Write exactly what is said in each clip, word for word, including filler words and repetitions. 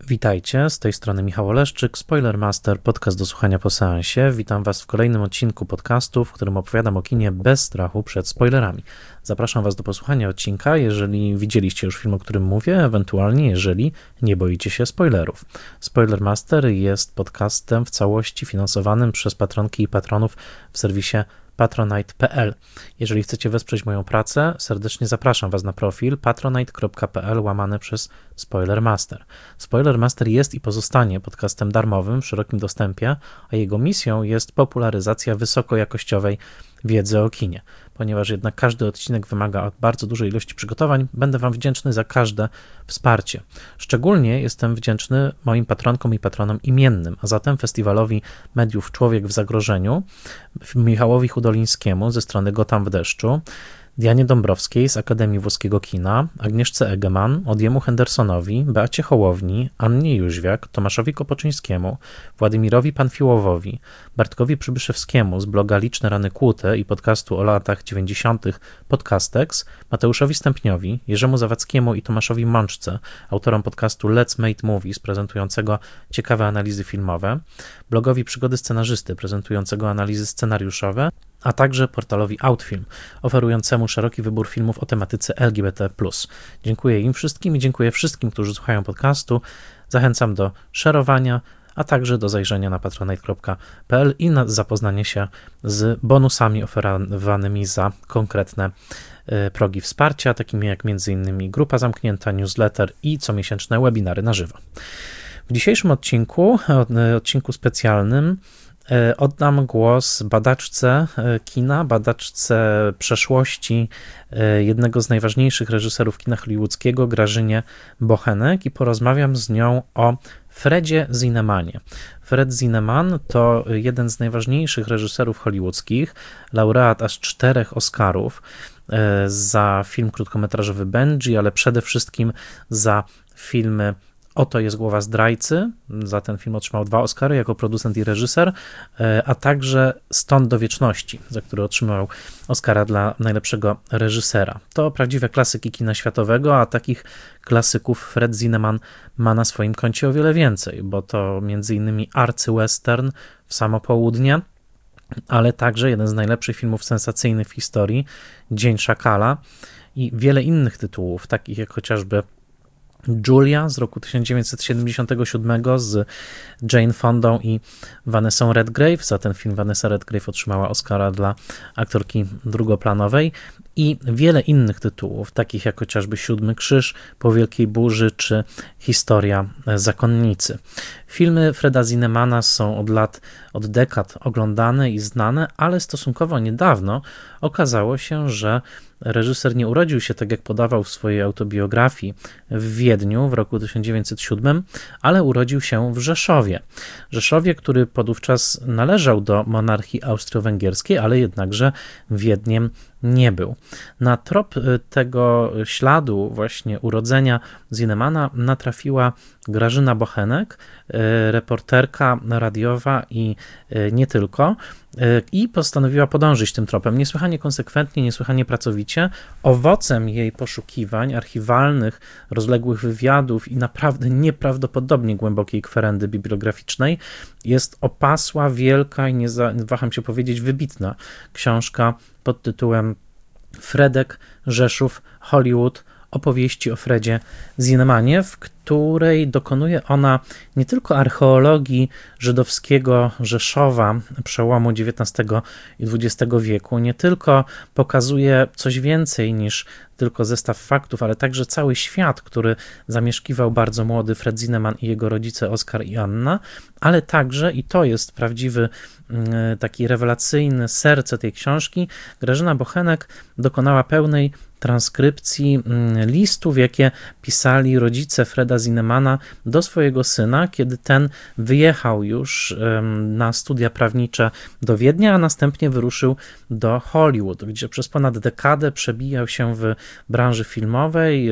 Witajcie, z tej strony Michał Oleszczyk, Spoilermaster, podcast do słuchania po seansie. Witam Was w kolejnym odcinku podcastu, w którym opowiadam o kinie bez strachu przed spoilerami. Zapraszam Was do posłuchania odcinka, jeżeli widzieliście już film, o którym mówię, ewentualnie jeżeli nie boicie się spoilerów. Spoilermaster jest podcastem w całości finansowanym przez patronki i patronów w serwisie patronite kropka p l. Jeżeli chcecie wesprzeć moją pracę, serdecznie zapraszam Was na profil patronite kropka p l łamane przez Spoilermaster. Spoilermaster jest i pozostanie podcastem darmowym w szerokim dostępie, a jego misją jest popularyzacja wysokojakościowej wiedzy o kinie. Ponieważ jednak każdy odcinek wymaga bardzo dużej ilości przygotowań, będę Wam wdzięczny za każde wsparcie. Szczególnie jestem wdzięczny moim patronkom i patronom imiennym, a zatem festiwalowi mediów Człowiek w zagrożeniu, Michałowi Hudolińskiemu ze strony Gotham w deszczu, Dianie Dąbrowskiej z Akademii Włoskiego Kina, Agnieszce Egeman, Odjemu Hendersonowi, Beacie Hołowni, Annie Jóźwiak, Tomaszowi Kopoczyńskiemu, Władimirowi Panfiłowowi, Bartkowi Przybyszewskiemu z bloga Liczne Rany Kłute i podcastu o latach dziewięćdziesiątych Podcastex, Mateuszowi Stępniowi, Jerzemu Zawadzkiemu i Tomaszowi Mączce, autorom podcastu Let's Make Movies prezentującego ciekawe analizy filmowe, blogowi Przygody Scenarzysty prezentującego analizy scenariuszowe, a także portalowi Outfilm, oferującemu szeroki wybór filmów o tematyce L G B T plus. Dziękuję im wszystkim i dziękuję wszystkim, którzy słuchają podcastu. Zachęcam do szerowania, a także do zajrzenia na patronite kropka p l i na zapoznanie się z bonusami oferowanymi za konkretne progi wsparcia, takimi jak m.in. grupa zamknięta, newsletter i comiesięczne webinary na żywo. W dzisiejszym odcinku, odcinku specjalnym, oddam głos badaczce kina, badaczce przeszłości jednego z najważniejszych reżyserów kina hollywoodzkiego, Grażynie Bochenek, i porozmawiam z nią o Fredzie Zinnemanie. Fred Zinnemann to jeden z najważniejszych reżyserów hollywoodzkich, laureat aż czterech Oscarów za film krótkometrażowy Benji, ale przede wszystkim za filmy Oto jest głowa zdrajcy, za ten film otrzymał dwa Oscary jako producent i reżyser, a także Stąd do wieczności, za który otrzymał Oscara dla najlepszego reżysera. To prawdziwe klasyki kina światowego, a takich klasyków Fred Zinnemann ma na swoim koncie o wiele więcej, bo to między innymi arcy-western W samo południe, ale także jeden z najlepszych filmów sensacyjnych w historii, Dzień Szakala, i wiele innych tytułów, takich jak chociażby Julia z roku tysiąc dziewięćset siedemdziesiątego siódmego z Jane Fondą i Vanessą Redgrave. Za ten film Vanessa Redgrave otrzymała Oscara dla aktorki drugoplanowej, i wiele innych tytułów, takich jak chociażby Siódmy Krzyż, Po wielkiej burzy czy Historia zakonnicy. Filmy Freda Zinnemana są od lat, od dekad oglądane i znane, ale stosunkowo niedawno okazało się, że reżyser nie urodził się, tak jak podawał w swojej autobiografii, w Wiedniu w roku tysiąc dziewięćset siódmym, ale urodził się w Rzeszowie. Rzeszowie, który podówczas należał do monarchii austro-węgierskiej, ale jednakże Wiedniem nie był. Na trop tego śladu właśnie urodzenia Zinnemana natrafiła Grażyna Bochenek, reporterka radiowa i nie tylko, i postanowiła podążyć tym tropem niesłychanie konsekwentnie, niesłychanie pracowicie. Owocem jej poszukiwań archiwalnych, rozległych wywiadów i naprawdę nieprawdopodobnie głębokiej kwerendy bibliograficznej jest opasła, wielka i nie, za, nie waham się powiedzieć wybitna książka pod tytułem Fredek, Rzeszów, Hollywood, opowieści o Fredzie Zinnemanie, w której dokonuje ona nie tylko archeologii żydowskiego Rzeszowa przełomu dziewiętnastego i dwudziestego wieku, nie tylko pokazuje coś więcej niż tylko zestaw faktów, ale także cały świat, który zamieszkiwał bardzo młody Fred Zinnemann i jego rodzice Oskar i Anna, ale także, i to jest prawdziwy taki rewelacyjny serce tej książki, Grażyna Bochenek dokonała pełnej transkrypcji listów, jakie pisali rodzice Freda Zinnemana do swojego syna, kiedy ten wyjechał już na studia prawnicze do Wiednia, a następnie wyruszył do Hollywood, gdzie przez ponad dekadę przebijał się w branży filmowej,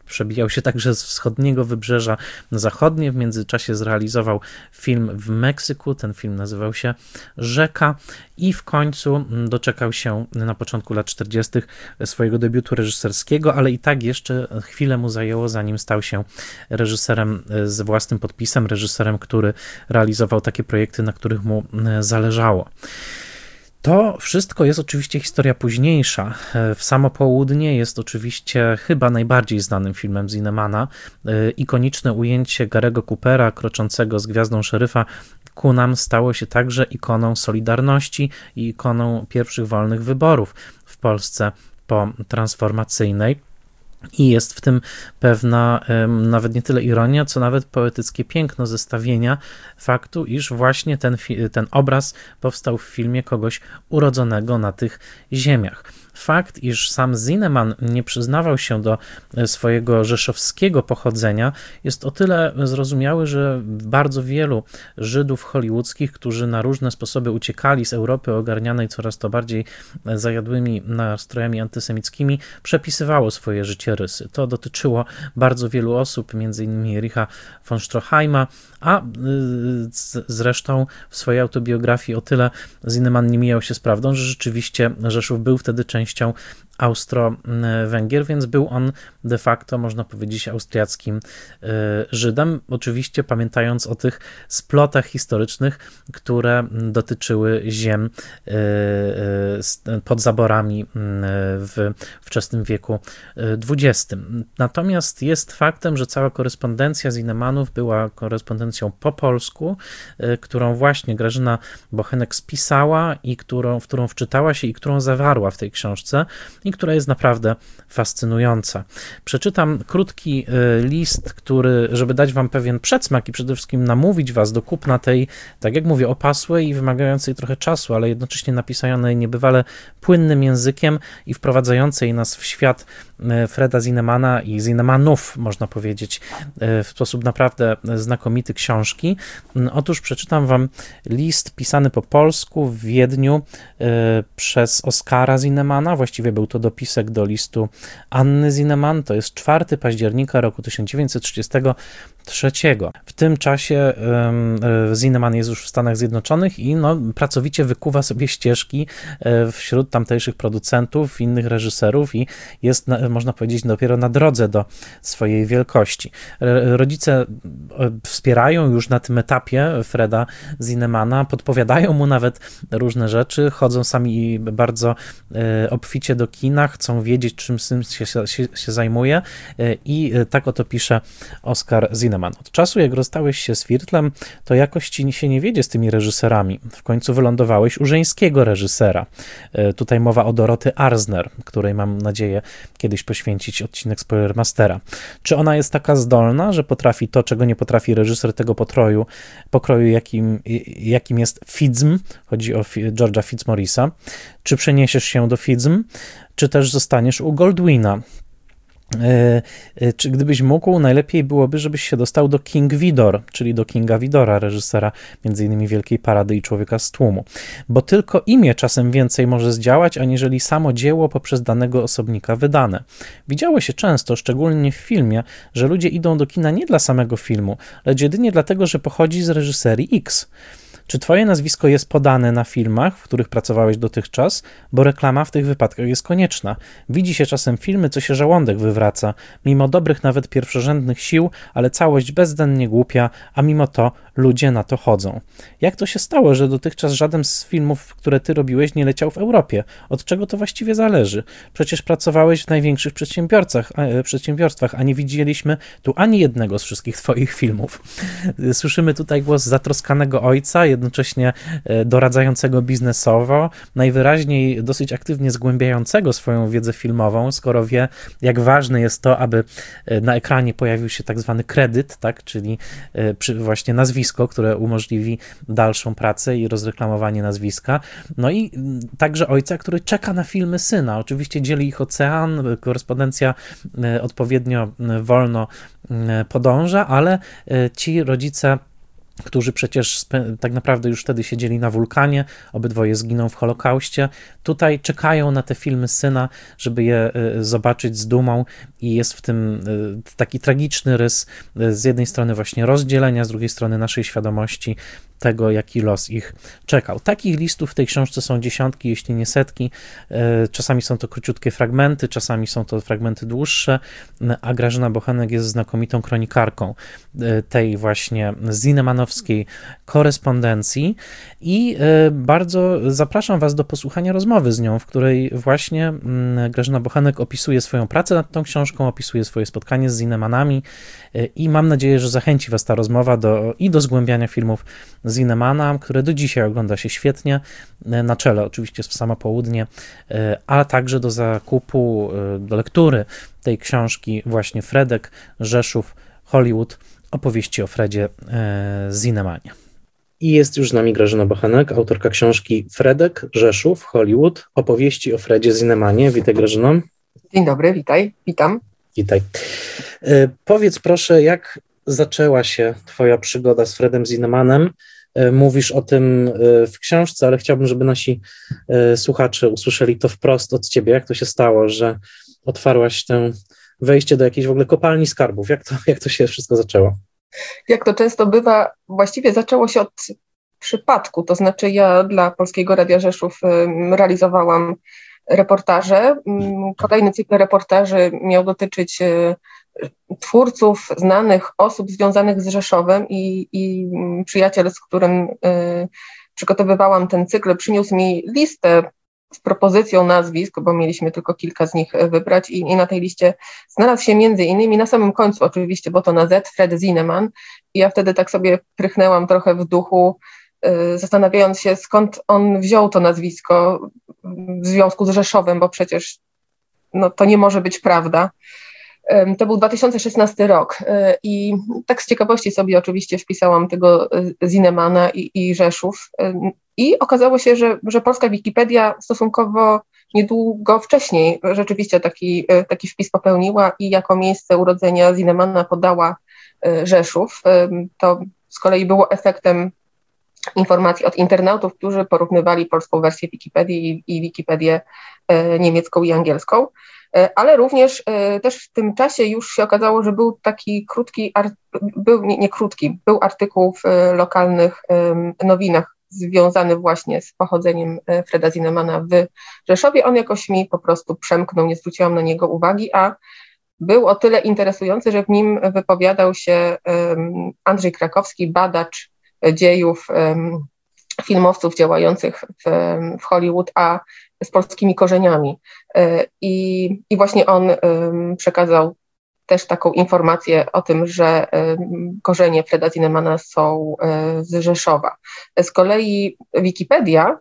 przebijał się także z wschodniego wybrzeża na zachodnie. W międzyczasie zrealizował film w Meksyku, ten film nazywał się Rzeka i w końcu doczekał się na początku lat czterdziestych swojego debiutu reżyserskiego, ale i tak jeszcze chwilę mu zajęło, zanim stał się reżyserem z własnym podpisem, reżyserem, który realizował takie projekty, na których mu zależało. To wszystko jest oczywiście historia późniejsza. W Samo południe jest oczywiście chyba najbardziej znanym filmem Zinnemana. Ikoniczne ujęcie Garego Coopera kroczącego z gwiazdą szeryfa ku nam stało się także ikoną Solidarności i ikoną pierwszych wolnych wyborów w Polsce potransformacyjnej. I jest w tym pewna nawet nie tyle ironia, co nawet poetyckie piękno zestawienia faktu, iż właśnie ten, ten obraz powstał w filmie kogoś urodzonego na tych ziemiach. Fakt, iż sam Zinnemann nie przyznawał się do swojego rzeszowskiego pochodzenia, jest o tyle zrozumiały, że bardzo wielu Żydów hollywoodzkich, którzy na różne sposoby uciekali z Europy ogarnianej coraz to bardziej zajadłymi nastrojami antysemickimi, przepisywało swoje życiorysy. To dotyczyło bardzo wielu osób, między innymi Richa von Stroheima, a zresztą w swojej autobiografii o tyle Zinnemann nie mijał się z prawdą, że rzeczywiście Rzeszów był wtedy częścią Austro-Węgier, więc był on de facto, można powiedzieć, austriackim Żydem, oczywiście pamiętając o tych splotach historycznych, które dotyczyły ziem pod zaborami w wczesnym wieku dwudziestym. Natomiast jest faktem, że cała korespondencja Zinnemannów była korespondencją po polsku, którą właśnie Grażyna Bochenek spisała i którą, w którą wczytała się i którą zawarła w tej książce i która jest naprawdę fascynująca. Przeczytam krótki list, który, żeby dać wam pewien przedsmak i przede wszystkim namówić was do kupna tej, tak jak mówię, opasłej i wymagającej trochę czasu, ale jednocześnie napisanej niebywale płynnym językiem i wprowadzającej nas w świat Freda Zinnemana i Zinnemannów, można powiedzieć, w sposób naprawdę znakomity książki. Otóż przeczytam wam list pisany po polsku w Wiedniu przez Oskara Zinnemana, właściwie był to dopisek do listu Anny Zinnemann, to jest czwartego października roku tysiąc dziewięćset trzydziestego trzeciego. W tym czasie um, Zinnemann jest już w Stanach Zjednoczonych i no, pracowicie wykuwa sobie ścieżki wśród tamtejszych producentów, innych reżyserów i jest, można powiedzieć, dopiero na drodze do swojej wielkości. Rodzice wspierają już na tym etapie Freda Zinnemana, podpowiadają mu nawet różne rzeczy, chodzą sami bardzo obficie do kina, chcą wiedzieć, czym syn się, się, się zajmuje i tak oto pisze Oskar Zinnemann. Od czasu, jak rozstałeś się z Firtlem, to jakoś ci się nie wiedzie z tymi reżyserami. W końcu wylądowałeś u żeńskiego reżysera. Tutaj mowa o Doroty Arzner, której mam nadzieję kiedyś poświęcić odcinek Spoilermastera. Czy ona jest taka zdolna, że potrafi to, czego nie potrafi reżyser tego potroju, pokroju, jakim, jakim jest Fitzm, chodzi o George'a Fitzmorrisa. Czy przeniesiesz się do Fitzm, czy też zostaniesz u Goldwina? Czy gdybyś mógł, najlepiej byłoby, żebyś się dostał do King Vidor, czyli do Kinga Vidora, reżysera między innymi Wielkiej Parady i Człowieka z tłumu. Bo tylko imię czasem więcej może zdziałać, aniżeli samo dzieło poprzez danego osobnika wydane. Widziało się często, szczególnie w filmie, że ludzie idą do kina nie dla samego filmu, lecz jedynie dlatego, że pochodzi z reżyserii X. Czy twoje nazwisko jest podane na filmach, w których pracowałeś dotychczas? Bo reklama w tych wypadkach jest konieczna. Widzi się czasem filmy, co się żołądek wywraca, mimo dobrych nawet pierwszorzędnych sił, ale całość bezdennie głupia, a mimo to ludzie na to chodzą. Jak to się stało, że dotychczas żaden z filmów, które ty robiłeś, nie leciał w Europie? Od czego to właściwie zależy? Przecież pracowałeś w największych przedsiębiorcach, przedsiębiorstwach, a nie widzieliśmy tu ani jednego z wszystkich twoich filmów. Słyszymy tutaj głos zatroskanego ojca, jednocześnie doradzającego biznesowo, najwyraźniej dosyć aktywnie zgłębiającego swoją wiedzę filmową, skoro wie, jak ważne jest to, aby na ekranie pojawił się tak zwany kredyt, tak, czyli właśnie nazwisko, które umożliwi dalszą pracę i rozreklamowanie nazwiska. No i także ojca, który czeka na filmy syna. Oczywiście dzieli ich ocean, korespondencja odpowiednio wolno podąża, ale ci rodzice którzy przecież tak naprawdę już wtedy siedzieli na wulkanie, obydwoje zginą w Holokauście. Tutaj czekają na te filmy syna, żeby je zobaczyć z dumą i jest w tym taki tragiczny rys z jednej strony właśnie rozdzielenia, z drugiej strony naszej świadomości tego, jaki los ich czekał. Takich listów w tej książce są dziesiątki, jeśli nie setki. Czasami są to króciutkie fragmenty, czasami są to fragmenty dłuższe, a Grażyna Bochenek jest znakomitą kronikarką tej właśnie zinemanowskiej korespondencji i bardzo zapraszam Was do posłuchania rozmowy z nią, w której właśnie Grażyna Bochenek opisuje swoją pracę nad tą książką, opisuje swoje spotkanie z zinemanami i mam nadzieję, że zachęci Was ta rozmowa do, i do zgłębiania filmów Zinemana, które do dzisiaj ogląda się świetnie, na czele oczywiście w samo południe, a także do zakupu, do lektury tej książki właśnie Fredek, Rzeszów, Hollywood, opowieści o Fredzie Zinemanie. I jest już z nami Grażyna Bochenek, autorka książki Fredek, Rzeszów, Hollywood, opowieści o Fredzie Zinemanie. Witaj, Grażyno. Dzień dobry, witaj, witam. Witaj. Powiedz proszę, jak zaczęła się twoja przygoda z Fredem Zinemanem? Mówisz o tym w książce, ale chciałbym, żeby nasi słuchacze usłyszeli to wprost od ciebie. Jak to się stało, że otwarłaś tę wejście do jakiejś w ogóle kopalni skarbów? Jak to, jak to się wszystko zaczęło? Jak to często bywa, właściwie zaczęło się od przypadku, to znaczy ja dla Polskiego Radia Rzeszów realizowałam reportaże. Kolejny cykl reportaży miał dotyczyć twórców, znanych osób związanych z Rzeszowem i, i przyjaciel, z którym y, przygotowywałam ten cykl, przyniósł mi listę z propozycją nazwisk, bo mieliśmy tylko kilka z nich wybrać i, i na tej liście znalazł się między innymi na samym końcu oczywiście, bo to na Z, Fred Zinnemann i ja wtedy tak sobie prychnęłam trochę w duchu, y, zastanawiając się, skąd on wziął to nazwisko w związku z Rzeszowem, bo przecież no, to nie może być prawda. To był dwa tysiące szesnasty rok i tak z ciekawości sobie oczywiście wpisałam tego Zinnemana i, i Rzeszów i okazało się, że, że polska Wikipedia stosunkowo niedługo wcześniej rzeczywiście taki, taki wpis popełniła i jako miejsce urodzenia Zinnemmana podała Rzeszów. To z kolei było efektem informacji od internautów, którzy porównywali polską wersję Wikipedii i, i Wikipedię niemiecką i angielską. Ale również też w tym czasie już się okazało, że był taki krótki, był nie, nie krótki, był artykuł w lokalnych nowinach związany właśnie z pochodzeniem Freda Zinnemmana w Rzeszowie. On jakoś mi po prostu przemknął, nie zwróciłam na niego uwagi, a był o tyle interesujący, że w nim wypowiadał się Andrzej Krakowski, badacz dziejów filmowców działających w, w Hollywood, a z polskimi korzeniami. I, i właśnie on przekazał też taką informację o tym, że korzenie Freda Zinnemmana są z Rzeszowa. Z kolei Wikipedia,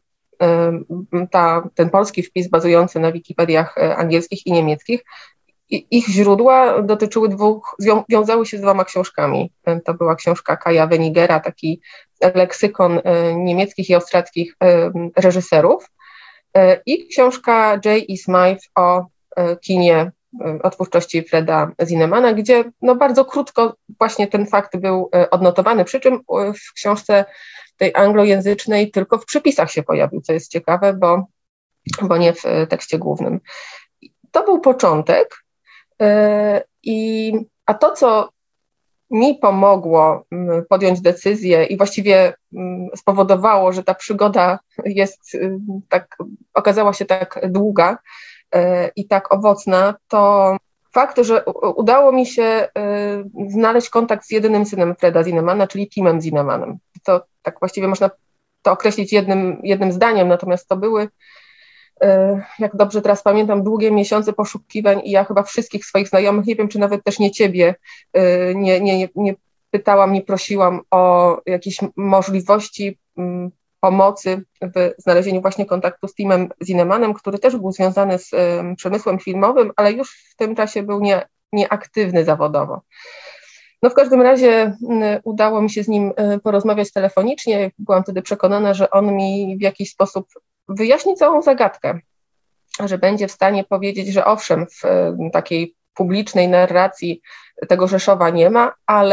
ta, ten polski wpis bazujący na Wikipediach angielskich i niemieckich, ich źródła dotyczyły dwóch, wiązały się z dwoma książkami. To była książka Kaja Wenigera, taki leksykon niemieckich i austriackich reżyserów, i książka J E. Smythe o kinie, o twórczości Freda Zinnemmana, gdzie no bardzo krótko właśnie ten fakt był odnotowany, przy czym w książce tej anglojęzycznej tylko w przypisach się pojawił, co jest ciekawe, bo, bo nie w tekście głównym. To był początek, i, a to, co mi pomogło podjąć decyzję i właściwie spowodowało, że ta przygoda jest tak, okazała się tak długa i tak owocna, to fakt, że udało mi się znaleźć kontakt z jedynym synem Freda Zinnemmana, czyli Timem Zinnemanem. To tak właściwie można to określić jednym, jednym zdaniem, natomiast to były, jak dobrze teraz pamiętam, długie miesiące poszukiwań i ja chyba wszystkich swoich znajomych, nie wiem, czy nawet też nie ciebie, nie, nie, nie pytałam, nie prosiłam o jakieś możliwości pomocy w znalezieniu właśnie kontaktu z Timem Zinnemanem, który też był związany z przemysłem filmowym, ale już w tym czasie był nie, nieaktywny zawodowo. No w każdym razie udało mi się z nim porozmawiać telefonicznie. Byłam wtedy przekonana, że on mi w jakiś sposób wyjaśni całą zagadkę, że będzie w stanie powiedzieć, że owszem, w takiej publicznej narracji tego Rzeszowa nie ma, ale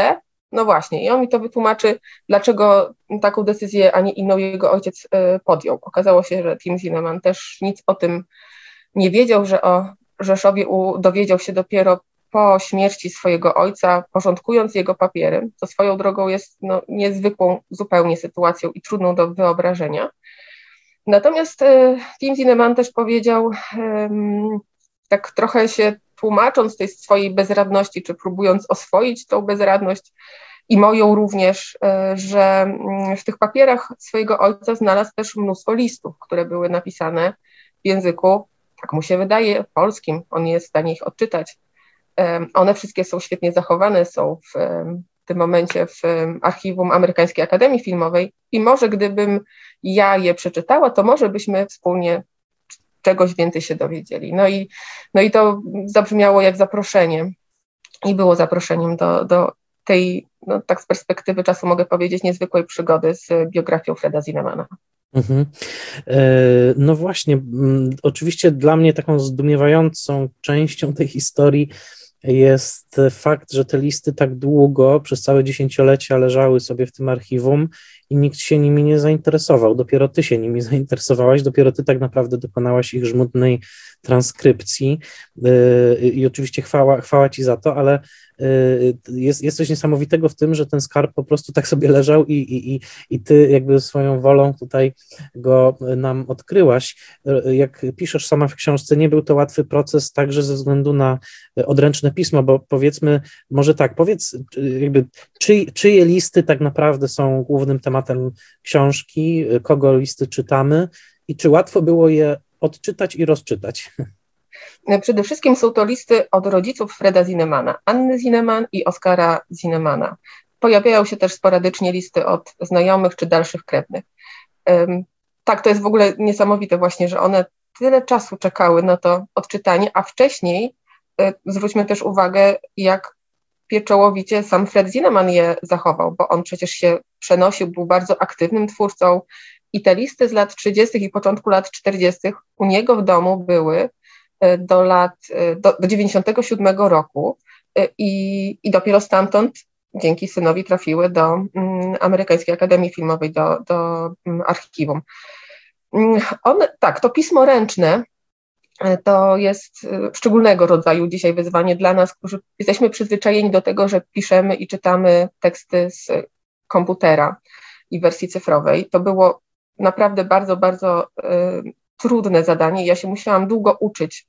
No właśnie, i on mi to wytłumaczy, dlaczego taką decyzję, a nie inną jego ojciec podjął. Okazało się, że Tim Zinnemann też nic o tym nie wiedział, że o Rzeszowie dowiedział się dopiero po śmierci swojego ojca, porządkując jego papiery, co swoją drogą jest no, niezwykłą zupełnie sytuacją i trudną do wyobrażenia. Natomiast e, Tim Zinnemann też powiedział, e, tak trochę się tłumacząc tej swojej bezradności, czy próbując oswoić tą bezradność i moją również, e, że w tych papierach swojego ojca znalazł też mnóstwo listów, które były napisane w języku, tak mu się wydaje, polskim. On nie jest w stanie ich odczytać. One wszystkie są świetnie zachowane, są w tym momencie w archiwum Amerykańskiej Akademii Filmowej i może gdybym ja je przeczytała, to może byśmy wspólnie czegoś więcej się dowiedzieli. No i, no i to zabrzmiało jak zaproszenie i było zaproszeniem do, do tej, no tak z perspektywy czasu mogę powiedzieć, niezwykłej przygody z biografią Freda Zinnemana. Mhm. No właśnie, oczywiście dla mnie taką zdumiewającą częścią tej historii jest fakt, że te listy tak długo, przez całe dziesięciolecia leżały sobie w tym archiwum i nikt się nimi nie zainteresował. Dopiero ty się nimi zainteresowałaś, dopiero ty tak naprawdę dokonałaś ich żmudnej transkrypcji i oczywiście chwała, chwała ci za to, ale jest, jest coś niesamowitego w tym, że ten skarb po prostu tak sobie leżał i, i, i, i ty jakby swoją wolą tutaj go nam odkryłaś. Jak piszesz sama w książce, nie był to łatwy proces także ze względu na odręczne pismo, bo powiedzmy, może tak, powiedz jakby, czy, czyje listy tak naprawdę są głównym tematem książki, kogo listy czytamy i czy łatwo było je odczytać i rozczytać? Przede wszystkim są to listy od rodziców Freda Zinnemana, Anny Zinnemann i Oskara Zinnemana. Pojawiają się też sporadycznie listy od znajomych czy dalszych krewnych. Um, tak, to jest w ogóle niesamowite właśnie, że one tyle czasu czekały na to odczytanie, a wcześniej y, zwróćmy też uwagę, jak pieczołowicie sam Fred Zinnemann je zachował, bo on przecież się przenosił, był bardzo aktywnym twórcą i te listy z lat trzydziestych i początku lat czterdziestych u niego w domu były do lat, do, do dziewięćdziesiątego siódmego roku i, i dopiero stamtąd dzięki synowi trafiły do um, Amerykańskiej Akademii Filmowej, do, do um, archiwum. Um, on, tak, to pismo ręczne to jest szczególnego rodzaju dzisiaj wyzwanie dla nas, którzy jesteśmy przyzwyczajeni do tego, że piszemy i czytamy teksty z komputera i wersji cyfrowej. To było naprawdę bardzo, bardzo y, trudne zadanie. Ja się musiałam długo uczyć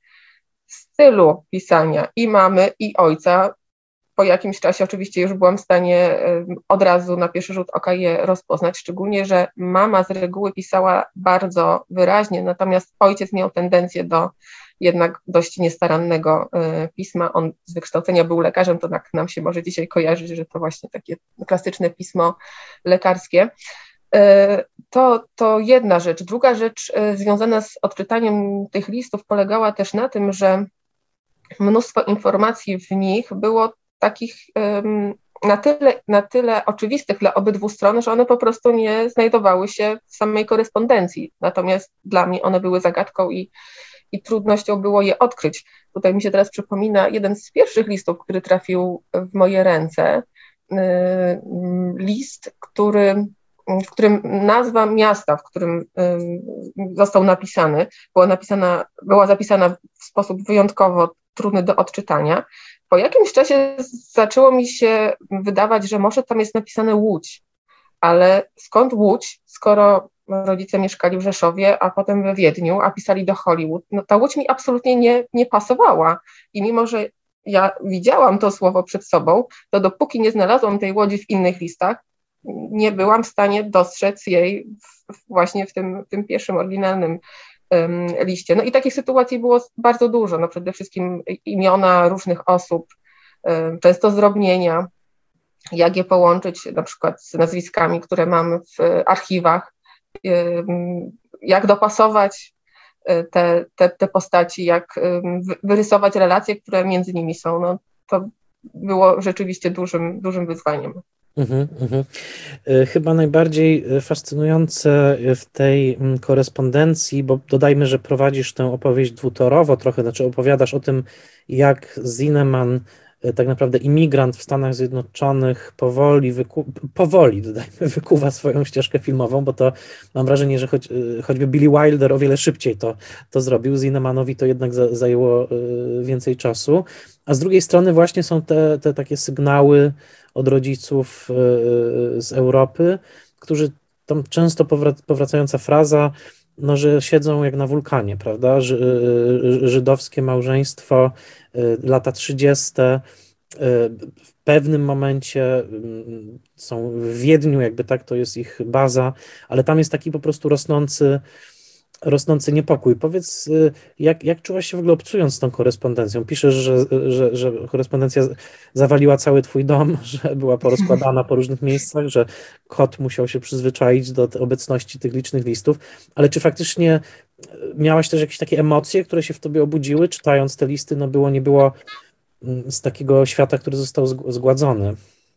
stylu pisania i mamy, i ojca. Po jakimś czasie oczywiście już byłam w stanie od razu na pierwszy rzut oka je rozpoznać, szczególnie, że mama z reguły pisała bardzo wyraźnie, natomiast ojciec miał tendencję do jednak dość niestarannego pisma. On z wykształcenia był lekarzem, to tak nam się może dzisiaj kojarzyć, że to właśnie takie klasyczne pismo lekarskie. To, to jedna rzecz. Druga rzecz związana z odczytaniem tych listów polegała też na tym, że mnóstwo informacji w nich było takich um, na tyle, na tyle oczywistych dla obydwu stron, że one po prostu nie znajdowały się w samej korespondencji. Natomiast dla mnie one były zagadką i, i trudnością było je odkryć. Tutaj mi się teraz przypomina jeden z pierwszych listów, który trafił w moje ręce. List, który w którym nazwa miasta, w którym został napisany, była napisana, była zapisana w sposób wyjątkowo trudny do odczytania. Po jakimś czasie zaczęło mi się wydawać, że może tam jest napisane Łódź, ale skąd Łódź, skoro rodzice mieszkali w Rzeszowie, a potem we Wiedniu, a pisali do Hollywood? No ta Łódź mi absolutnie nie, nie pasowała i mimo, że ja widziałam to słowo przed sobą, to dopóki nie znalazłam tej Łodzi w innych listach, nie byłam w stanie dostrzec jej w, właśnie w tym, w tym pierwszym oryginalnym um, liście. No i takich sytuacji było bardzo dużo. No przede wszystkim imiona różnych osób, um, często zdrobnienia, jak je połączyć na przykład z nazwiskami, które mamy w archiwach, um, jak dopasować te, te, te postaci, jak um, wyrysować relacje, które między nimi są. No, to było rzeczywiście dużym, dużym wyzwaniem. Mhm, mhm. Chyba najbardziej fascynujące w tej korespondencji, bo dodajmy, że prowadzisz tę opowieść dwutorowo trochę, znaczy opowiadasz o tym, jak Zinnemann tak naprawdę imigrant w Stanach Zjednoczonych powoli, wyku, powoli dodajmy, wykuwa swoją ścieżkę filmową, bo to mam wrażenie, że choć, choćby Billy Wilder o wiele szybciej to, to zrobił, Zinnemanowi to jednak za, zajęło więcej czasu, a z drugiej strony właśnie są te, te takie sygnały od rodziców z Europy, którzy tam często powracająca fraza, no, że siedzą jak na wulkanie, prawda? Żydowskie małżeństwo, lata trzydzieste, w pewnym momencie są w Wiedniu, jakby tak, to jest ich baza, ale tam jest taki po prostu rosnący rosnący niepokój. Powiedz, jak, jak czułaś się w ogóle obcując z tą korespondencją? Piszesz, że, że, że korespondencja zawaliła cały twój dom, że była porozkładana po różnych miejscach, że kot musiał się przyzwyczaić do obecności tych licznych listów, ale czy faktycznie miałaś też jakieś takie emocje, które się w tobie obudziły, czytając te listy? No było, nie było z takiego świata, który został zgładzony.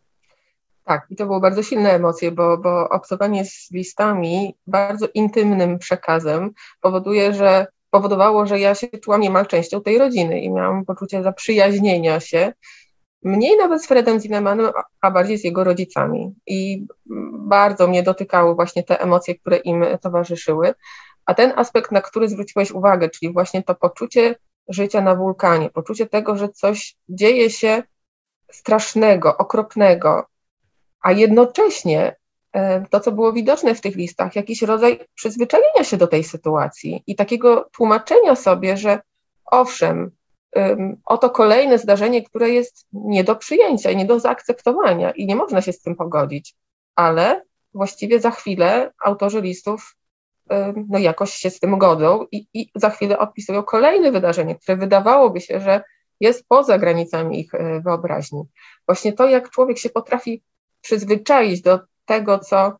Tak, i to były bardzo silne emocje, bo, bo obcowanie z listami, bardzo intymnym przekazem powoduje, że powodowało, że ja się czułam niemal częścią tej rodziny i miałam poczucie zaprzyjaźnienia się, mniej nawet z Fredem Zinnemanem, a bardziej z jego rodzicami. I bardzo mnie dotykały właśnie te emocje, które im towarzyszyły. A ten aspekt, na który zwróciłeś uwagę, czyli właśnie to poczucie życia na wulkanie, poczucie tego, że coś dzieje się strasznego, okropnego, a jednocześnie to, co było widoczne w tych listach, jakiś rodzaj przyzwyczajenia się do tej sytuacji i takiego tłumaczenia sobie, że owszem, oto kolejne zdarzenie, które jest nie do przyjęcia i nie do zaakceptowania i nie można się z tym pogodzić, ale właściwie za chwilę autorzy listów no jakoś się z tym godzą i, i za chwilę opisują kolejne wydarzenie, które wydawałoby się, że jest poza granicami ich wyobraźni. Właśnie to, jak człowiek się potrafi przyzwyczaić do tego, co,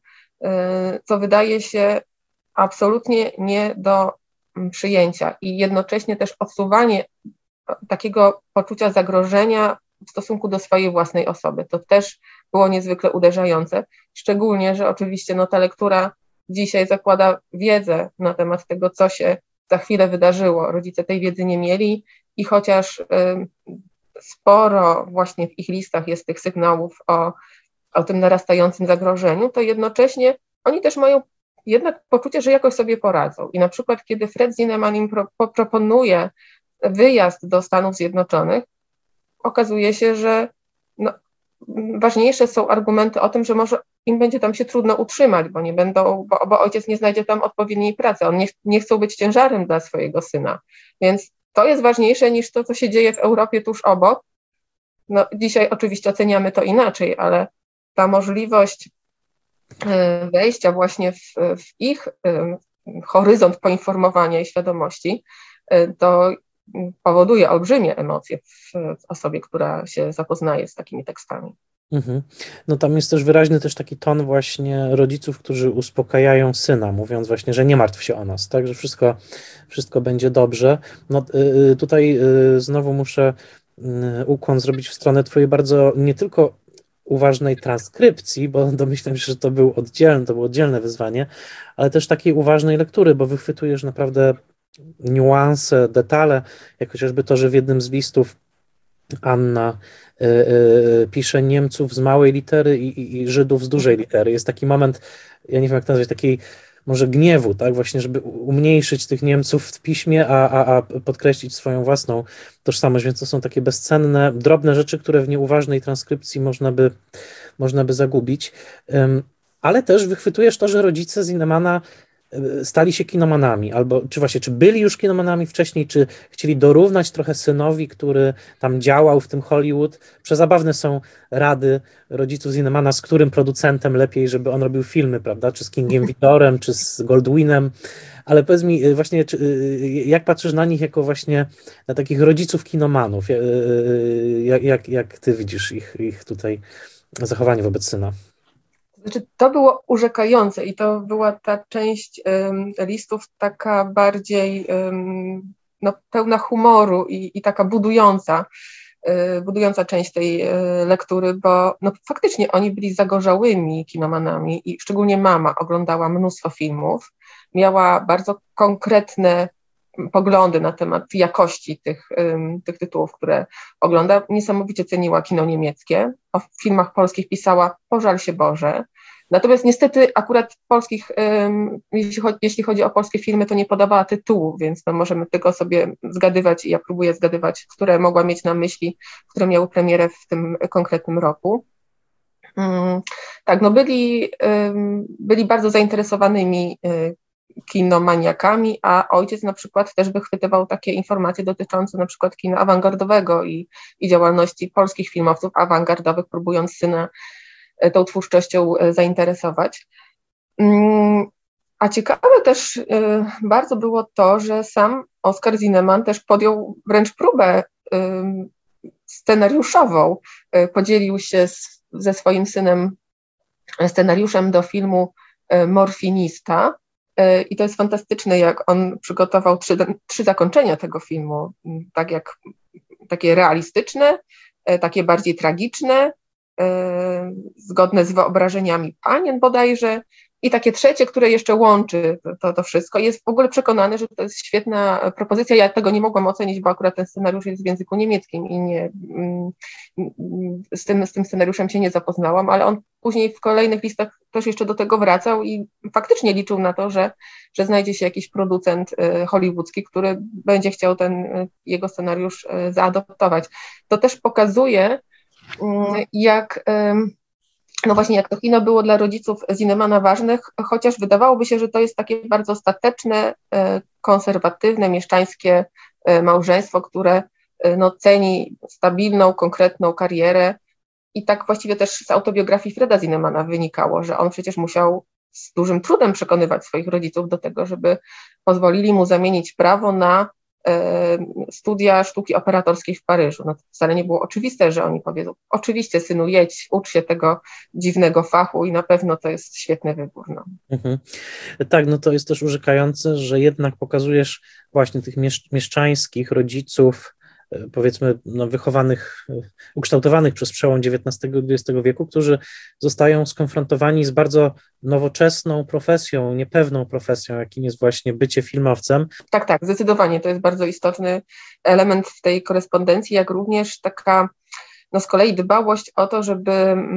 co wydaje się absolutnie nie do przyjęcia i jednocześnie też odsuwanie takiego poczucia zagrożenia w stosunku do swojej własnej osoby. To też było niezwykle uderzające, szczególnie, że oczywiście no, ta lektura dzisiaj zakłada wiedzę na temat tego, co się za chwilę wydarzyło. Rodzice tej wiedzy nie mieli i chociaż y, sporo właśnie w ich listach jest tych sygnałów o, o tym narastającym zagrożeniu, to jednocześnie oni też mają jednak poczucie, że jakoś sobie poradzą. I na przykład, kiedy Fred Zinnemann im pro, proponuje wyjazd do Stanów Zjednoczonych, okazuje się, że no, ważniejsze są argumenty o tym, że może im będzie tam się trudno utrzymać, bo nie będą, bo, bo ojciec nie znajdzie tam odpowiedniej pracy. On nie, nie chcą być ciężarem dla swojego syna. Więc to jest ważniejsze niż to, co się dzieje w Europie tuż obok. No, dzisiaj oczywiście oceniamy to inaczej, ale ta możliwość wejścia właśnie w, w ich horyzont poinformowania i świadomości, to powoduje olbrzymie emocje w, w osobie, która się zapoznaje z takimi tekstami. Mhm. No tam jest też wyraźny też taki ton właśnie rodziców, którzy uspokajają syna, mówiąc właśnie, że nie martw się o nas, tak, że wszystko, wszystko będzie dobrze. No y, tutaj y, znowu muszę y, ukłon zrobić w stronę twojej bardzo nie tylko uważnej transkrypcji, bo domyślam się, że to był oddzielny, to było oddzielne wyzwanie, ale też takiej uważnej lektury, bo wychwytujesz naprawdę niuanse, detale, jak chociażby to, że w jednym z listów Anna y, y, pisze Niemców z małej litery i, i, i Żydów z dużej litery. Jest taki moment, ja nie wiem jak to nazwać, takiej może gniewu, tak, właśnie, żeby umniejszyć tych Niemców w piśmie, a, a, a podkreślić swoją własną tożsamość, więc to są takie bezcenne, drobne rzeczy, które w nieuważnej transkrypcji można by, można by zagubić. Um, ale też wychwytujesz to, że rodzice Zinnemana stali się kinomanami, albo czy właśnie, czy byli już kinomanami wcześniej, czy chcieli dorównać trochę synowi, który tam działał w tym Hollywood. Przezabawne są rady rodziców Zinnemana, z którym producentem lepiej, żeby on robił filmy, prawda, czy z Kingiem Vidorem, czy z Goldwinem, ale powiedz mi właśnie, czy, jak patrzysz na nich jako właśnie na takich rodziców kinomanów, jak, jak, jak ty widzisz ich, ich tutaj zachowanie wobec syna? Znaczy, to było urzekające i to była ta część um, listów taka bardziej um, no, pełna humoru i, i taka budująca, y, budująca część tej y, lektury, bo no, faktycznie oni byli zagorzałymi kinomanami i szczególnie mama oglądała mnóstwo filmów, miała bardzo konkretne poglądy na temat jakości tych, tych tytułów, które ogląda. Niesamowicie ceniła kino niemieckie. O filmach polskich pisała pożal się Boże. Natomiast niestety akurat polskich, jeśli chodzi, jeśli chodzi o polskie filmy, to nie podawała tytułu, więc no możemy tylko sobie zgadywać i ja próbuję zgadywać, które mogła mieć na myśli, które miały premierę w tym konkretnym roku. Tak, no byli, byli bardzo zainteresowanymi kinomaniakami, a ojciec na przykład też wychwytywał takie informacje dotyczące na przykład kina awangardowego i, i działalności polskich filmowców awangardowych, próbując syna tą twórczością zainteresować. A ciekawe też bardzo było to, że sam Oskar Zinnemann też podjął wręcz próbę scenariuszową. Podzielił się z, ze swoim synem scenariuszem do filmu Morfinista i to jest fantastyczne, jak on przygotował trzy, trzy zakończenia tego filmu, tak jak takie realistyczne, takie bardziej tragiczne, zgodne z wyobrażeniami panien bodajże i takie trzecie, które jeszcze łączy to, to wszystko. Jest w ogóle przekonany, że to jest świetna propozycja. Ja tego nie mogłam ocenić, bo akurat ten scenariusz jest w języku niemieckim i nie, z, tym, z tym scenariuszem się nie zapoznałam, ale on później w kolejnych listach też jeszcze do tego wracał i faktycznie liczył na to, że, że znajdzie się jakiś producent hollywoodzki, który będzie chciał ten jego scenariusz zaadoptować. To też pokazuje, jak, no właśnie, jak to kino było dla rodziców Zinnemana ważnych, chociaż wydawałoby się, że to jest takie bardzo stateczne, konserwatywne, mieszczańskie małżeństwo, które no, ceni stabilną, konkretną karierę i tak właściwie też z autobiografii Freda Zinnemana wynikało, że on przecież musiał z dużym trudem przekonywać swoich rodziców do tego, żeby pozwolili mu zamienić prawo na studia sztuki operatorskiej w Paryżu. No to wcale nie było oczywiste, że oni powiedzą, oczywiście synu, jedź, ucz się tego dziwnego fachu i na pewno to jest świetny wybór. No. Mhm. Tak, no to jest też urzekające, że jednak pokazujesz właśnie tych miesz- mieszczańskich rodziców, powiedzmy no, wychowanych, ukształtowanych przez przełom dziewiętnastego i dwudziestego wieku, którzy zostają skonfrontowani z bardzo nowoczesną profesją, niepewną profesją, jakim jest właśnie bycie filmowcem. Tak, tak, zdecydowanie to jest bardzo istotny element w tej korespondencji, jak również taka no z kolei dbałość o to, żeby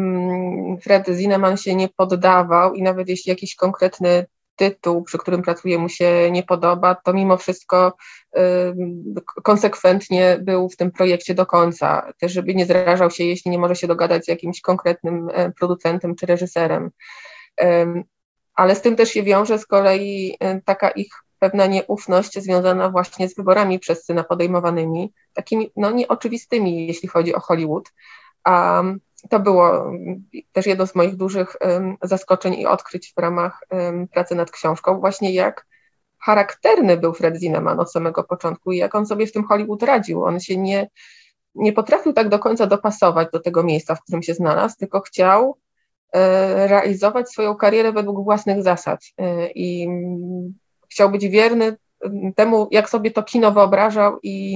Fred Zinnemann się nie poddawał i nawet jeśli jakiś konkretny tytuł, przy którym pracuje, mu się nie podoba, to mimo wszystko y, konsekwentnie był w tym projekcie do końca, też żeby nie zrażał się, jeśli nie może się dogadać z jakimś konkretnym y, producentem czy reżyserem. Y, ale z tym też się wiąże z kolei y, taka ich pewna nieufność związana właśnie z wyborami przez syna podejmowanymi, takimi no, nieoczywistymi, jeśli chodzi o Hollywood. A to było też jedno z moich dużych um, zaskoczeń i odkryć w ramach um, pracy nad książką, właśnie jak charakterny był Fred Zinnemann od samego początku i jak on sobie w tym Hollywood radził. On się nie, nie potrafił tak do końca dopasować do tego miejsca, w którym się znalazł, tylko chciał e, realizować swoją karierę według własnych zasad e, i m, chciał być wierny temu, jak sobie to kino wyobrażał i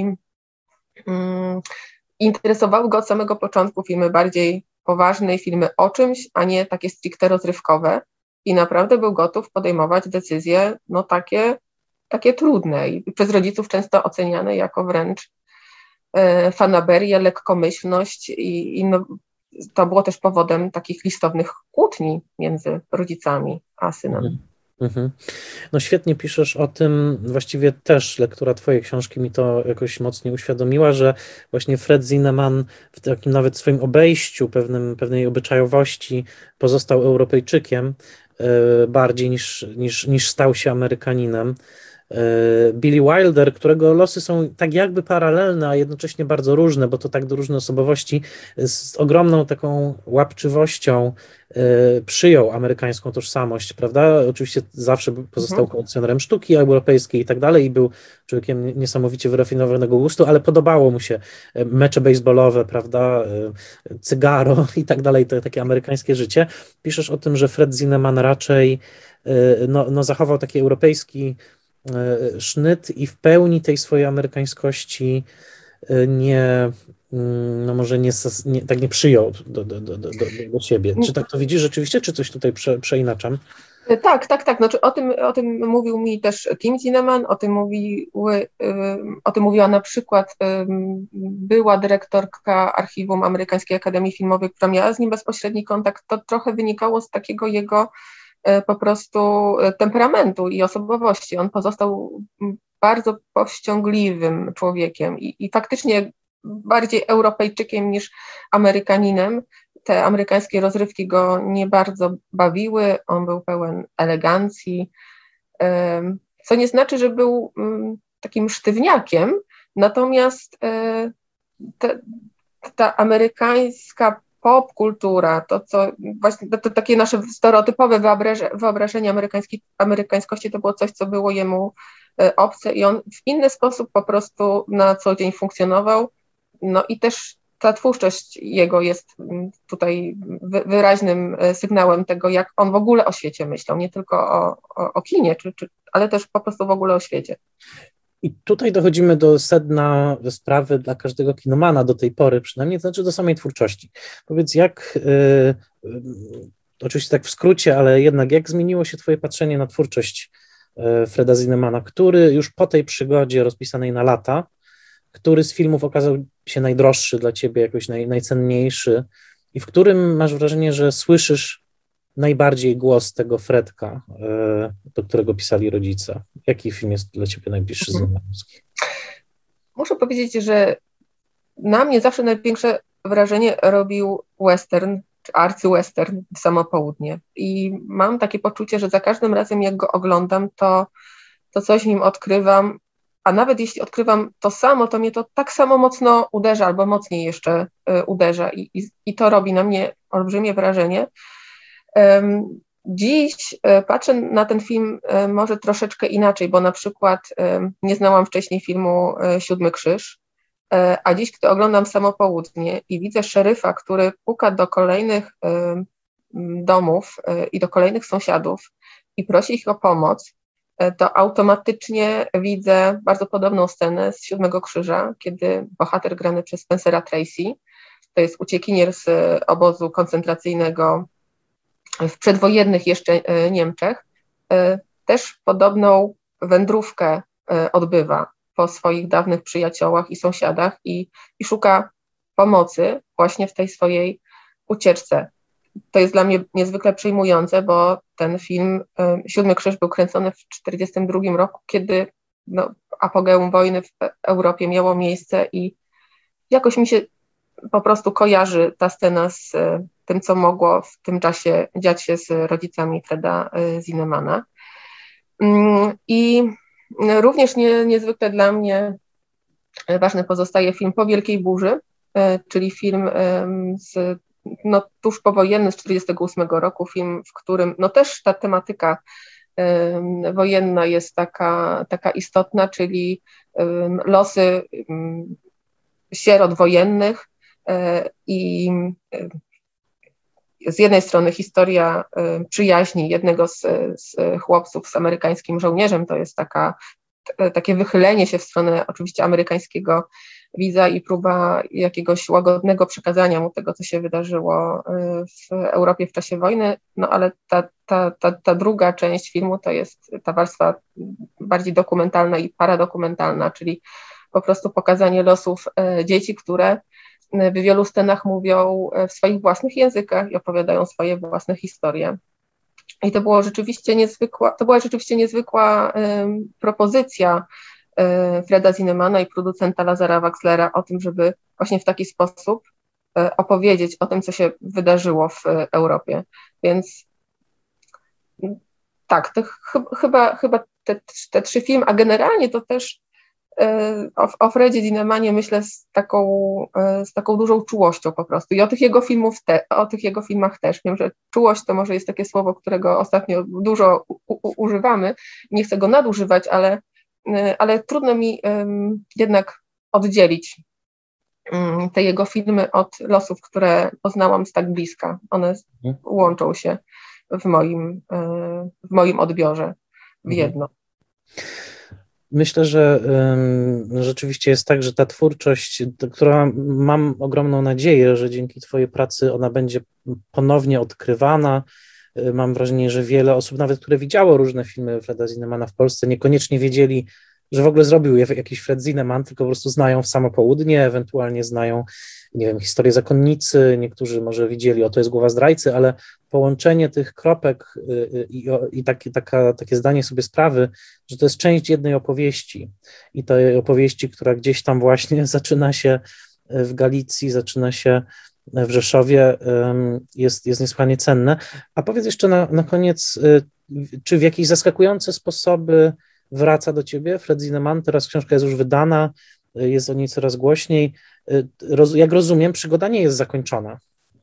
mm, interesowały go od samego początku filmy bardziej poważne, filmy o czymś, a nie takie stricte rozrywkowe i naprawdę był gotów podejmować decyzje no takie, takie trudne i przez rodziców często oceniane jako wręcz e, fanaberię, lekkomyślność i, i no, to było też powodem takich listownych kłótni między rodzicami a synem. Mhm. Mhm. No świetnie piszesz o tym, właściwie też lektura twojej książki mi to jakoś mocniej uświadomiła, że właśnie Fred Zinnemann w takim nawet swoim obejściu, pewnym, pewnej obyczajowości pozostał Europejczykiem y, bardziej niż, niż, niż stał się Amerykaninem. Billy Wilder, którego losy są tak jakby paralelne, a jednocześnie bardzo różne, bo to tak do różne osobowości, z ogromną taką łapczywością przyjął amerykańską tożsamość, prawda? Oczywiście zawsze pozostał mhm. kolekcjonerem sztuki europejskiej i tak dalej i był człowiekiem niesamowicie wyrafinowanego gustu, ale podobało mu się mecze baseballowe, prawda? Cygaro i tak dalej, to takie amerykańskie życie. Piszesz o tym, że Fred Zinnemann raczej no, no zachował taki europejski sznyt i w pełni tej swojej amerykańskości nie, no może nie, nie, tak nie przyjął do, do, do, do, do siebie. Czy tak to widzisz rzeczywiście, czy coś tutaj prze, przeinaczam? Tak, tak, tak. Znaczy o tym, o tym mówił mi też Kim Zinnemann, o tym, mówiły, o tym mówiła na przykład była dyrektorka Archiwum Amerykańskiej Akademii Filmowej, która miała z nim bezpośredni kontakt. To trochę wynikało z takiego jego po prostu temperamentu i osobowości. On pozostał bardzo powściągliwym człowiekiem i, i faktycznie bardziej Europejczykiem niż Amerykaninem. Te amerykańskie rozrywki go nie bardzo bawiły, on był pełen elegancji, co nie znaczy, że był takim sztywniakiem, natomiast ta, ta amerykańska popkultura, to co właśnie to, to takie nasze stereotypowe wyobrażenie, wyobrażenie amerykańskości to było coś, co było jemu obce i on w inny sposób po prostu na co dzień funkcjonował, no i też ta twórczość jego jest tutaj wyraźnym sygnałem tego, jak on w ogóle o świecie myślał, nie tylko o, o, o kinie, czy, czy, ale też po prostu w ogóle o świecie. I tutaj dochodzimy do sedna sprawy dla każdego kinomana do tej pory, przynajmniej, to znaczy do samej twórczości. Powiedz, jak, yy, yy, oczywiście tak w skrócie, ale jednak jak zmieniło się twoje patrzenie na twórczość yy, Freda Zinnemana, który już po tej przygodzie rozpisanej na lata, który z filmów okazał się najdroższy dla ciebie, jakoś naj, najcenniejszy i w którym masz wrażenie, że słyszysz najbardziej głos tego Fredka, do którego pisali rodzice? Jaki film jest dla ciebie najbliższy z Zinnemanowski? Muszę powiedzieć, że na mnie zawsze największe wrażenie robił western, czy arcywestern Samo Południe. I mam takie poczucie, że za każdym razem jak go oglądam, to, to coś w nim odkrywam, a nawet jeśli odkrywam to samo, to mnie to tak samo mocno uderza, albo mocniej jeszcze y, uderza i, i, i to robi na mnie olbrzymie wrażenie. Um, dziś y, patrzę na ten film y, może troszeczkę inaczej, bo na przykład y, nie znałam wcześniej filmu y, Siódmy Krzyż, y, a dziś, gdy oglądam Samo Południe i widzę szeryfa, który puka do kolejnych y, domów y, i do kolejnych sąsiadów i prosi ich o pomoc, to automatycznie widzę bardzo podobną scenę z Siódmego Krzyża, kiedy bohater grany przez Spencera Tracy, to jest uciekinier z obozu koncentracyjnego w przedwojennych jeszcze Niemczech, też podobną wędrówkę odbywa po swoich dawnych przyjaciołach i sąsiadach i, i szuka pomocy właśnie w tej swojej ucieczce. To jest dla mnie niezwykle przejmujące, bo ten film Siódmy Krzyż był kręcony w tysiąc dziewięćset czterdziestym drugim roku, kiedy no, apogeum wojny w Europie miało miejsce i jakoś mi się po prostu kojarzy ta scena z tym, co mogło w tym czasie dziać się z rodzicami Freda Zinnemana. I również nie, niezwykle dla mnie ważny pozostaje film Po wielkiej burzy, czyli film z no, tuż powojenny z tysiąc dziewięćset czterdziestego ósmego roku, film, w którym no, też ta tematyka y, wojenna jest taka, taka istotna, czyli y, losy y, sierot wojennych y, i y, z jednej strony historia y, przyjaźni jednego z, z chłopców z amerykańskim żołnierzem, to jest taka, t, takie wychylenie się w stronę oczywiście amerykańskiego widza i próba jakiegoś łagodnego przekazania mu tego, co się wydarzyło w Europie w czasie wojny, no ale ta, ta, ta, ta druga część filmu to jest ta warstwa bardziej dokumentalna i paradokumentalna, czyli po prostu pokazanie losów dzieci, które w wielu scenach mówią w swoich własnych językach i opowiadają swoje własne historie. I to było rzeczywiście niezwykła, to była rzeczywiście niezwykła um, propozycja Freda Zinnemana i producenta Lazara Waxlera o tym, żeby właśnie w taki sposób opowiedzieć o tym, co się wydarzyło w Europie. Więc tak, to ch- chyba, chyba te, te trzy filmy, a generalnie to też o, o Fredzie Zinnemanie myślę z taką, z taką dużą czułością po prostu i o tych jego filmów te, o tych jego filmach też. Wiem, że czułość to może jest takie słowo, którego ostatnio dużo u, u, używamy, nie chcę go nadużywać, ale ale trudno mi um, jednak oddzielić um, te jego filmy od losów, które poznałam z tak bliska. One mhm. łączą się w moim, um, w moim odbiorze w jedno. Myślę, że um, rzeczywiście jest tak, że ta twórczość, która mam ogromną nadzieję, że dzięki twojej pracy ona będzie ponownie odkrywana, mam wrażenie, że wiele osób, nawet które widziało różne filmy Freda Zinnemana w Polsce, niekoniecznie wiedzieli, że w ogóle zrobił je jakiś Fred Zinnemann, tylko po prostu znają w Samo Południe, ewentualnie znają, nie wiem, historię zakonnicy, niektórzy może widzieli, o to jest Głowa zdrajcy, ale połączenie tych kropek i, i taki, taka, takie zdanie sobie sprawy, że to jest część jednej opowieści i tej opowieści, która gdzieś tam właśnie zaczyna się w Galicji, zaczyna się w Rzeszowie, jest, jest niesłychanie cenne. A powiedz jeszcze na, na koniec, czy w jakieś zaskakujące sposoby wraca do ciebie Fred Zinnemann? Teraz książka jest już wydana, jest o niej coraz głośniej. Jak rozumiem, przygoda nie jest zakończona.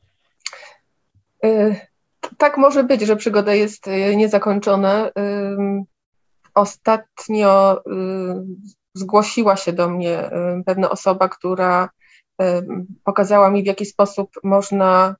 Tak może być, że przygoda jest niezakończona. Ostatnio zgłosiła się do mnie pewna osoba, która pokazała mi, w jaki sposób można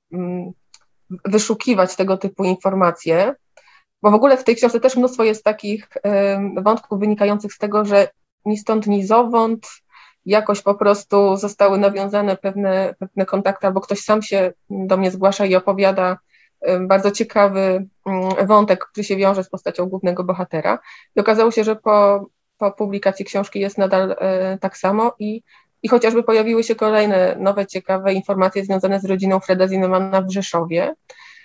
wyszukiwać tego typu informacje, bo w ogóle w tej książce też mnóstwo jest takich wątków wynikających z tego, że ni stąd, ni zowąd jakoś po prostu zostały nawiązane pewne, pewne kontakty, albo ktoś sam się do mnie zgłasza i opowiada bardzo ciekawy wątek, który się wiąże z postacią głównego bohatera. I okazało się, że po, po publikacji książki jest nadal tak samo i I chociażby pojawiły się kolejne nowe, ciekawe informacje związane z rodziną Freda Zinnemana w Rzeszowie.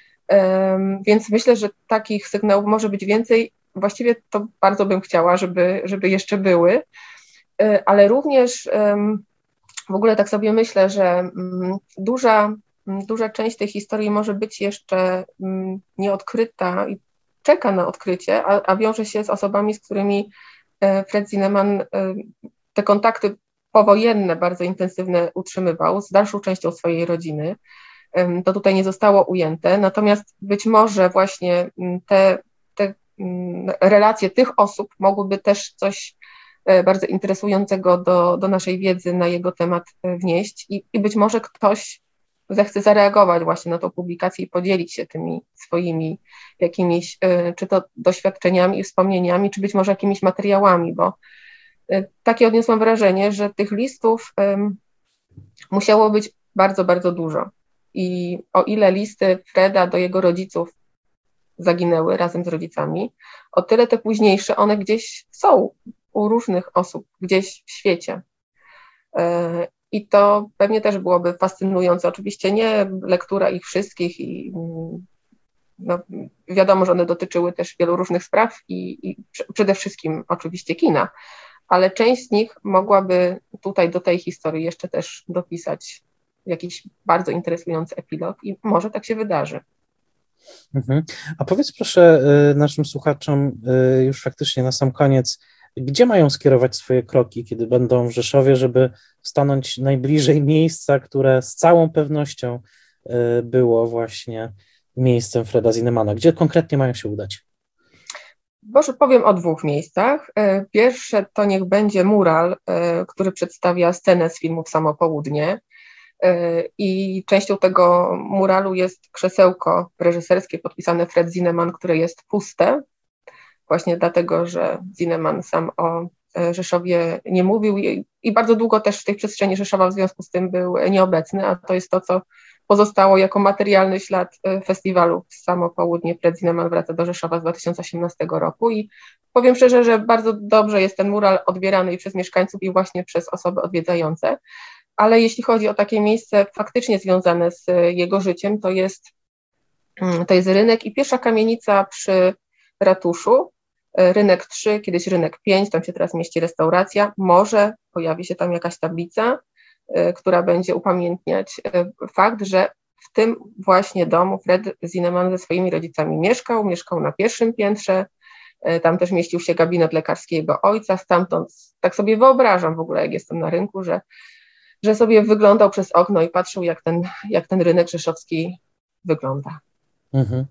Um, więc myślę, że takich sygnałów może być więcej. Właściwie to bardzo bym chciała, żeby, żeby jeszcze były. Um, ale również um, w ogóle tak sobie myślę, że um, duża, um, duża część tej historii może być jeszcze um, nieodkryta i czeka na odkrycie, a, a wiąże się z osobami, z którymi um, Fred Zinnemann um, te kontakty powojenne, bardzo intensywne utrzymywał z dalszą częścią swojej rodziny. To tutaj nie zostało ujęte, natomiast być może właśnie te, te relacje tych osób mogłyby też coś bardzo interesującego do, do naszej wiedzy na jego temat wnieść i, i być może ktoś zechce zareagować właśnie na tą publikację i podzielić się tymi swoimi jakimiś, czy to doświadczeniami i wspomnieniami, czy być może jakimiś materiałami, bo takie odniosłam wrażenie, że tych listów um, musiało być bardzo, bardzo dużo. I o ile listy Freda do jego rodziców zaginęły razem z rodzicami, o tyle te późniejsze, one gdzieś są u różnych osób, gdzieś w świecie. E, I to pewnie też byłoby fascynujące. Oczywiście nie lektura ich wszystkich i no, wiadomo, że one dotyczyły też wielu różnych spraw i, i przede wszystkim oczywiście kina, ale część z nich mogłaby tutaj do tej historii jeszcze też dopisać jakiś bardzo interesujący epilog i może tak się wydarzy. Mhm. A powiedz proszę naszym słuchaczom już faktycznie na sam koniec, gdzie mają skierować swoje kroki, kiedy będą w Rzeszowie, żeby stanąć najbliżej miejsca, które z całą pewnością było właśnie miejscem Freda Zinnemana? Gdzie konkretnie mają się udać? Może powiem o dwóch miejscach. Pierwsze to niech będzie mural, który przedstawia scenę z filmu Samo Południe i częścią tego muralu jest krzesełko reżyserskie podpisane Fred Zinnemann, które jest puste, właśnie dlatego, że Zinnemann sam o Rzeszowie nie mówił i bardzo długo też w tej przestrzeni Rzeszowa w związku z tym był nieobecny, a to jest to, co pozostało jako materialny ślad festiwalu Samo Południe. Fred Zinnemann wraca do Rzeszowa z dwa tysiące osiemnastego roku i powiem szczerze, że bardzo dobrze jest ten mural odbierany i przez mieszkańców i właśnie przez osoby odwiedzające, ale jeśli chodzi o takie miejsce faktycznie związane z jego życiem, to jest, to jest rynek i pierwsza kamienica przy ratuszu, rynek trzy, kiedyś rynek pięć, tam się teraz mieści restauracja, może pojawi się tam jakaś tablica, która będzie upamiętniać fakt, że w tym właśnie domu Fred Zinnemann ze swoimi rodzicami mieszkał, mieszkał na pierwszym piętrze, tam też mieścił się gabinet lekarski jego ojca, stamtąd tak sobie wyobrażam w ogóle, jak jestem na rynku, że, że sobie wyglądał przez okno i patrzył, jak ten, jak ten rynek rzeszowski wygląda. Mhm.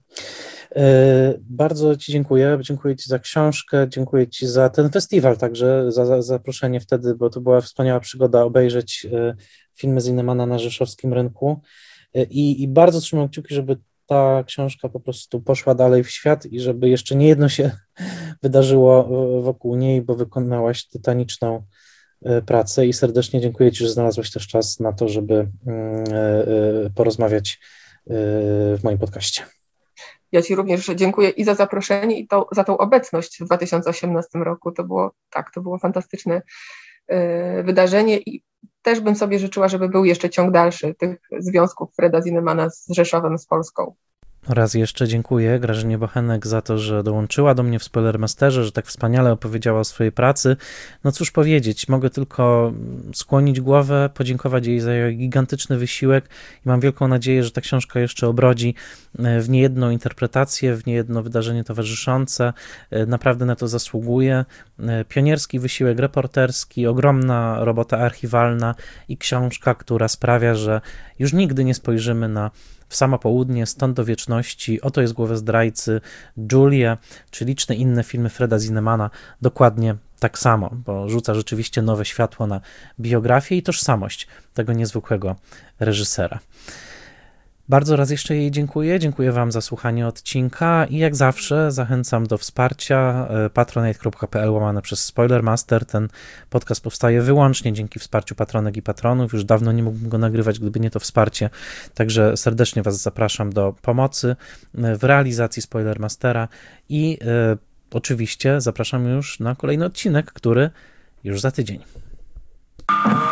Bardzo Ci dziękuję. Dziękuję Ci za książkę, dziękuję Ci za ten festiwal, także za, za zaproszenie wtedy, bo to była wspaniała przygoda obejrzeć filmy Zinnemana na rzeszowskim rynku i, i bardzo trzymam kciuki, żeby ta książka po prostu poszła dalej w świat i żeby jeszcze nie jedno się wydarzyło wokół niej, bo wykonałaś tytaniczną pracę i serdecznie dziękuję Ci, że znalazłaś też czas na to, żeby porozmawiać w moim podcaście. Ja Ci również dziękuję i za zaproszenie, i to, za tą obecność w dwa tysiące osiemnastym roku. To było, tak, to było fantastyczne y, wydarzenie i też bym sobie życzyła, żeby był jeszcze ciąg dalszy tych związków Freda Zinnemana z Rzeszowem, z Polską. Raz jeszcze dziękuję Grażynie Bochenek za to, że dołączyła do mnie w Spoilermasterze, że tak wspaniale opowiedziała o swojej pracy. No cóż powiedzieć, mogę tylko skłonić głowę, podziękować jej za jej gigantyczny wysiłek i mam wielką nadzieję, że ta książka jeszcze obrodzi w niejedną interpretację, w niejedno wydarzenie towarzyszące. Naprawdę na to zasługuje. Pionierski wysiłek reporterski, ogromna robota archiwalna i książka, która sprawia, że już nigdy nie spojrzymy na W samo południe, Stąd do wieczności, Oto jest głowa zdrajcy, Julie, czy liczne inne filmy Freda Zinnemana dokładnie tak samo, bo rzuca rzeczywiście nowe światło na biografię i tożsamość tego niezwykłego reżysera. Bardzo raz jeszcze jej dziękuję. Dziękuję Wam za słuchanie odcinka i jak zawsze zachęcam do wsparcia patronite.pl łamane przez Spoilermaster. Ten podcast powstaje wyłącznie dzięki wsparciu patronek i patronów. Już dawno nie mógłbym go nagrywać, gdyby nie to wsparcie. Także serdecznie Was zapraszam do pomocy w realizacji Spoilermastera i e, oczywiście zapraszam już na kolejny odcinek, który już za tydzień.